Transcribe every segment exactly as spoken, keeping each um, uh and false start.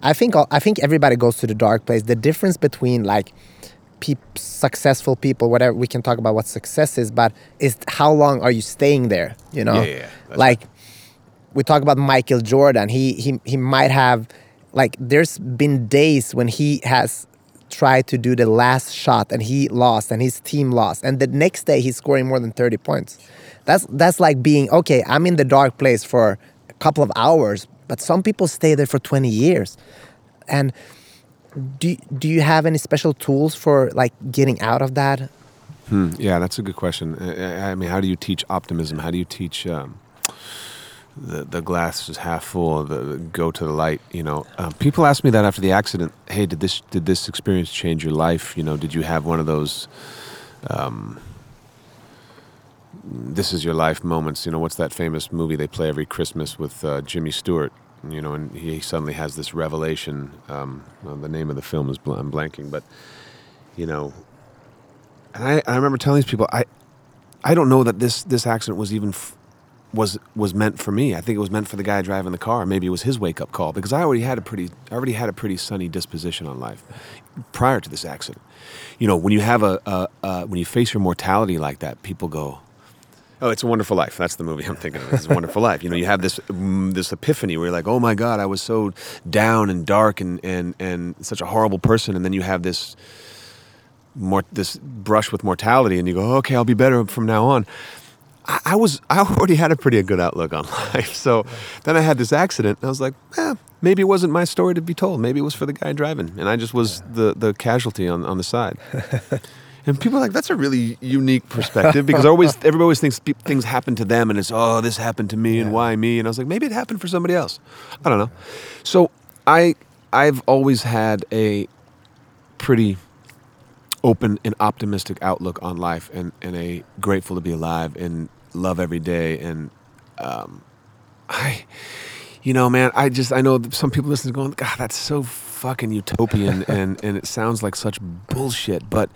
I think I think everybody goes to the dark place. The difference between like peop- successful people, whatever, we can talk about what success is, but is how long are you staying there? You know, Yeah, yeah, yeah. That's like right. we talk about Michael Jordan. He he he might have like there's been days when he has tried to do the last shot and he lost and his team lost, and the next day he's scoring more than thirty points. That's that's like being okay. I'm in the dark place for a couple of hours, but some people stay there for twenty years. And do do you have any special tools for like getting out of that? Hmm. Yeah, that's a good question. I, I mean, how do you teach optimism? How do you teach um, the the glass is half full? The, the go to the light. You know, um, people ask me that after the accident. Hey, did this did this experience change your life? You know, did you have one of those um, this is your life moments? You know, what's that famous movie they play every Christmas with uh, Jimmy Stewart? You know, and he suddenly has this revelation. Um, well, the name of the film is bl- I'm blanking, but you know. And I, I remember telling these people, I, I don't know that this this accident was even f- was was meant for me. I think it was meant for the guy driving the car. Maybe it was his wake up call because I already had a pretty I already had a pretty sunny disposition on life prior to this accident. You know, when you have a, a, a when you face your mortality like that, people go, "Oh, It's a Wonderful Life." That's the movie I'm thinking of. It's a Wonderful Life. You know, you have this mm, this epiphany where you're like, "Oh my God, I was so down and dark and and and such a horrible person," and then you have this. More this brush with mortality, and you go, okay, I'll be better from now on. I, I was, I already had a pretty good outlook on life. So yeah. Then I had this accident, and I was like, eh, maybe it wasn't my story to be told. Maybe it was for the guy driving, and I just was yeah. the the casualty on on the side. And people are like, that's a really unique perspective because always everybody always thinks pe- things happen to them, and it's oh, this happened to me, yeah. and why me? And I was like, maybe it happened for somebody else. I don't know. So I I've always had a pretty open and optimistic outlook on life and, and a grateful to be alive and love every day. And um, I, you know, man, I just, I know some people listening going, God, that's so fucking utopian and, and it sounds like such bullshit, but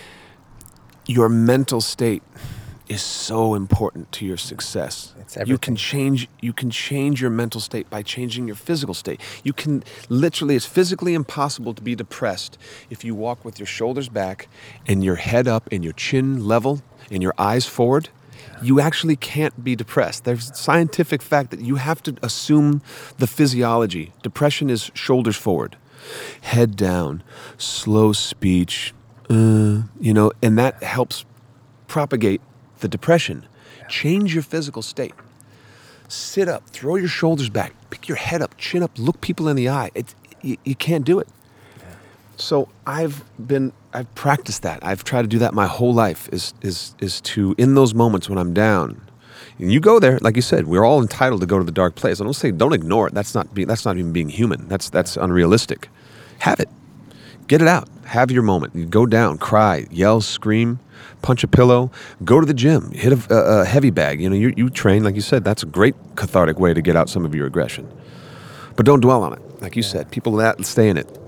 your mental state is so important to your success. It's everything. You can change you can change your mental state by changing your physical state. You can literally, it's physically impossible to be depressed if you walk with your shoulders back and your head up and your chin level and your eyes forward. You actually can't be depressed. There's scientific fact that you have to assume the physiology. Depression is shoulders forward, head down, slow speech, uh, you know, and that helps propagate the depression. Change your physical state. Sit up, throw your shoulders back, pick your head up, chin up, look people in the eye. It's, you, you can't do it. Yeah. So I've been, I've practiced that. I've tried to do that my whole life is, is, is to, in those moments when I'm down, and you go there, like you said, we're all entitled to go to the dark place. I don't say, don't ignore it. That's not being, that's not even being human. That's, that's unrealistic. Have it. Get it out. Have your moment. You go down, cry, yell, scream, punch a pillow, go to the gym, hit a, a, a heavy bag. You know, you, you train, like you said, that's a great cathartic way to get out some of your aggression. But don't dwell on it. Like you yeah. said, people that stay in it.